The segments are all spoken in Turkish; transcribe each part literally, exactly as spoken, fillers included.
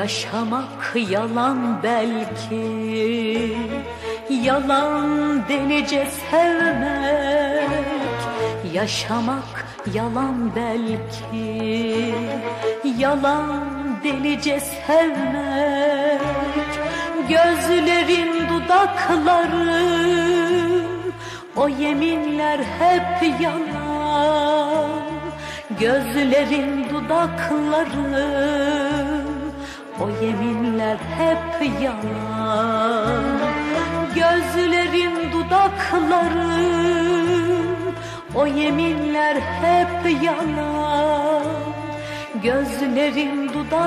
Yaşamak yalan belki, yalan delice sevmek. Yaşamak yalan belki, yalan delice sevmek. Gözlerin, dudakların, o yeminler hep yalan. Gözlerin, dudakların, o yeminler hep yalan. Gözlerin, dudakların, o yeminler hep yalan. Gözlerin,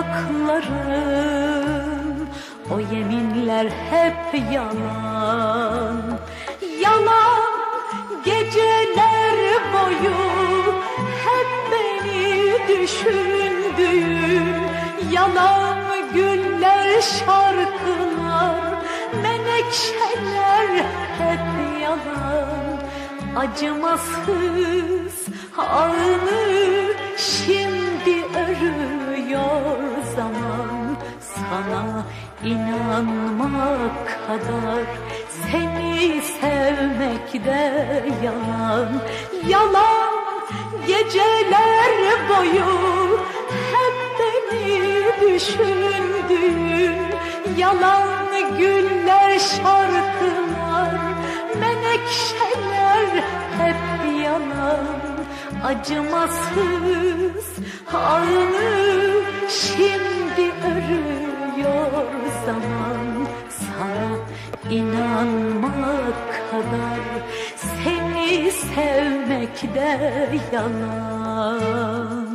dudakların, o yeminler hep yalan. Yalan geceler boyu hep beni düşündün. Yalan güller, şarkılar, menekşeler hep yalan. Acımasız ağını şimdi örüyor zaman. Sana inanmak kadar seni sevmek de yalan. Yalan geceler boyu hep beni düşündün. Yalan güller, şarkılar, menekşeler hep yalan. Acımasız ağını şimdi örüyor zaman. Sana inanmak kadar seni sevmek de yalan.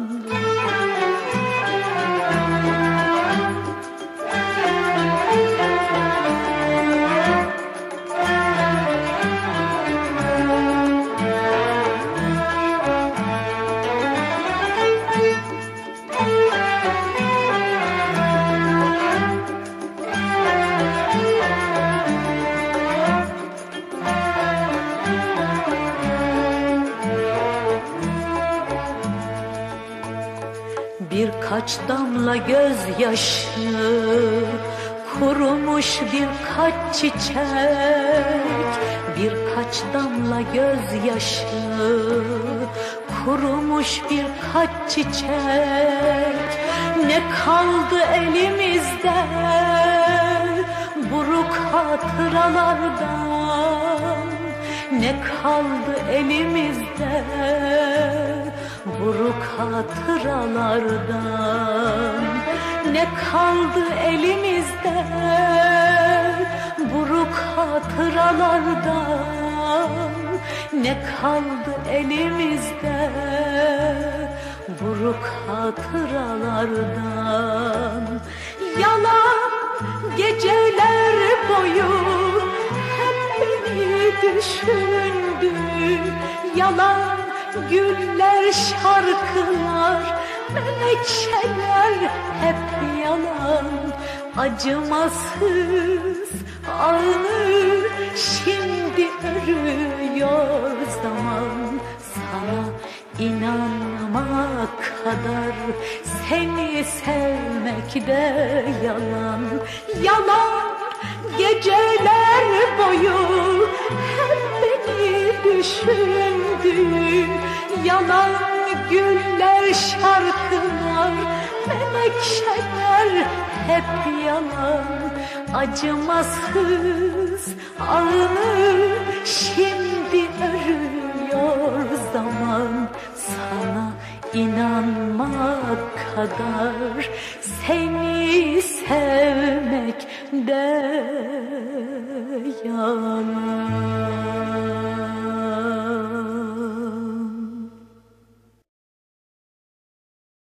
Birkaç damla gözyaşı, kurumuş birkaç çiçek. Birkaç damla gözyaşı, kurumuş birkaç çiçek. Ne kaldı elimizde buruk hatıralardan? Ne kaldı elimizde buruk hatıralardan? Ne kaldı elimizde buruk hatıralardan? Ne kaldı elimizde buruk hatıralardan? Yalan geceler boyu hep beni düşündün. Yalan güller, şarkılar, menekşeler hep yalan. Acımasız ağını şimdi örüyor zaman. Sana inanmak kadar seni sevmek de yalan. Yalan geceler boyu hep beni düşündün. Yalan güller, şarkılar, menekşeler hep yalan. Acımasız ağını şimdi örüyor zaman. Sana inanmak kadar seni sevmek de yalan.